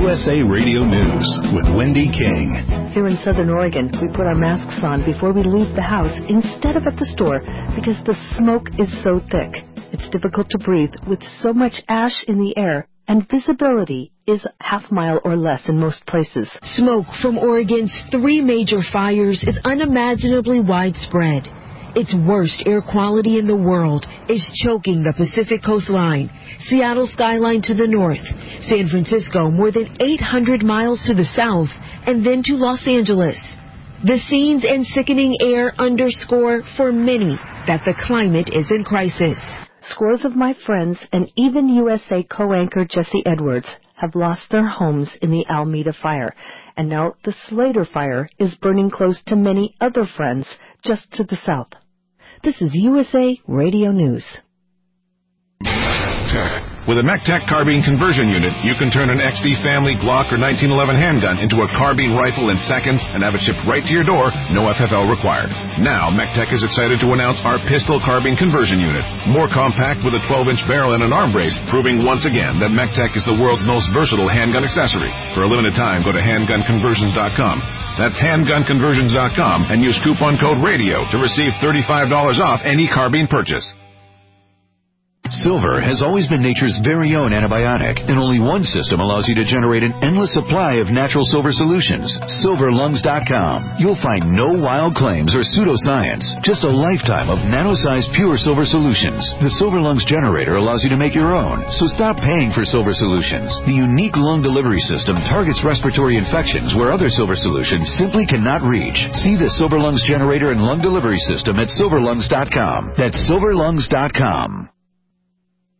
USA Radio News with Wendy King. Here in Southern Oregon, we put our masks on before we leave the house instead of at the store because the smoke is so thick. It's difficult to breathe with so much ash in the air, and visibility is half-mile or less in most places. Smoke from Oregon's 3 major fires is unimaginably widespread. Its worst air quality in the world is choking the Pacific coastline, Seattle skyline to the north, San Francisco more than 800 miles to the south, and then to Los Angeles. The scenes and sickening air underscore for many that the climate is in crisis. Scores of my friends and even USA co-anchor Jesse Edwards have lost their homes in the Alameda fire, and now the Slater fire is burning close to many other friends just to the south. This is USA Radio News. With a MECTEC carbine conversion unit, you can turn an XD family Glock or 1911 handgun into a carbine rifle in seconds and have it shipped right to your door, no FFL required. Now, MECTEC is excited to announce our pistol carbine conversion unit. More compact with a 12-inch barrel and an arm brace, proving once again that MECTEC is the world's most versatile handgun accessory. For a limited time, go to handgunconversions.com. That's handgunconversions.com and use coupon code RADIO to receive $35 off any carbine purchase. Silver has always been nature's very own antibiotic, and only one system allows you to generate an endless supply of natural silver solutions. SilverLungs.com. You'll find no wild claims or pseudoscience, just a lifetime of nano-sized pure silver solutions. The Silver Lungs generator allows you to make your own, so stop paying for silver solutions. The unique lung delivery system targets respiratory infections where other silver solutions simply cannot reach. See the Silver Lungs generator and lung delivery system at SilverLungs.com. That's SilverLungs.com.